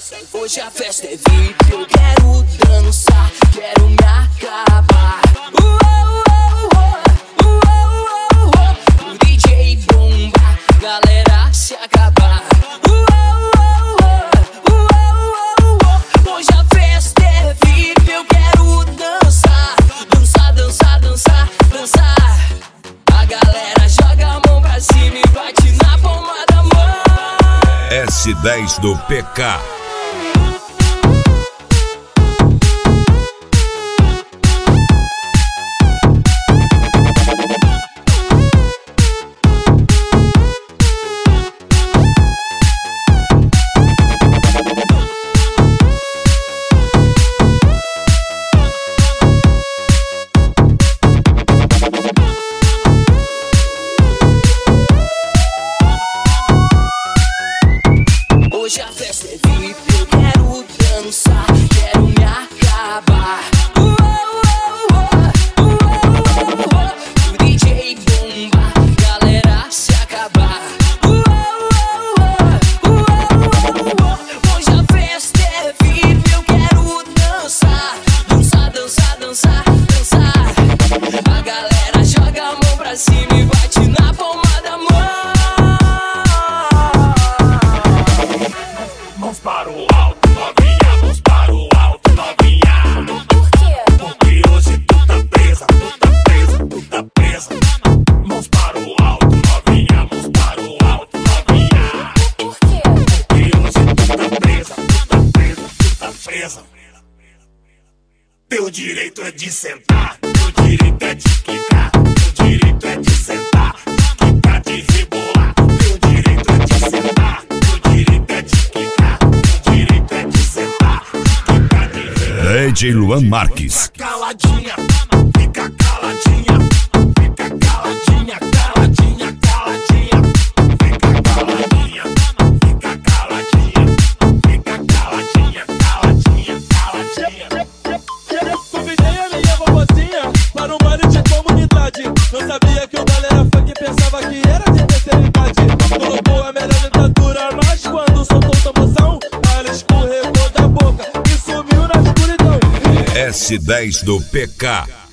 Hoje a festa é VIP, eu quero dançar, quero me acabar. O DJ bomba, galera se acabar. Hoje a festa é VIP, eu quero dançar, dançar, dançar, dançar, dançar. A galera joga a mão pra cima e bate na palma da mão. S10 do PK. Hoje a festa é VIP, eu quero dançar, quero me acabar. O DJ bomba, galera se acabar. Hoje a festa é VIP, eu quero dançar, dançar, dançar, dançar, dançar. A galera joga a mão pra cima e bate na palma da mão. Mãos para o alto, novinha, mãos para o alto, novinha. Por quê? Porque hoje tu tá presa, tu tá presa, tu tá presa. Mãos para o alto, novinha, mãos para o alto, novinha. Por quê? Porque hoje tu tá presa, tu tá presa, tu tá presa. Teu direito é de sentar, teu direito é de quicar, teu direito é de sentar, de quicar, de rebolar. Teu direito é de sentar, teu direito é de quicar, teu direito é de sentar, de quicar, de rebolar. DJ Luan Marques. Caladinha, fica caladinha, fica caladinha, caladinha, caladinha. Fica caladinha, fica caladinha, fica caladinha, caladinha, caladinha. Convidei a minha vovozinha para um baile de comunidade. Não sabia que o galera funk pensava que era de terceira idade. Colocou a melhor dentadura, mas quando soltou o tamborzão, ela escorregou da boca e sumiu na escuridão. S10 do PK.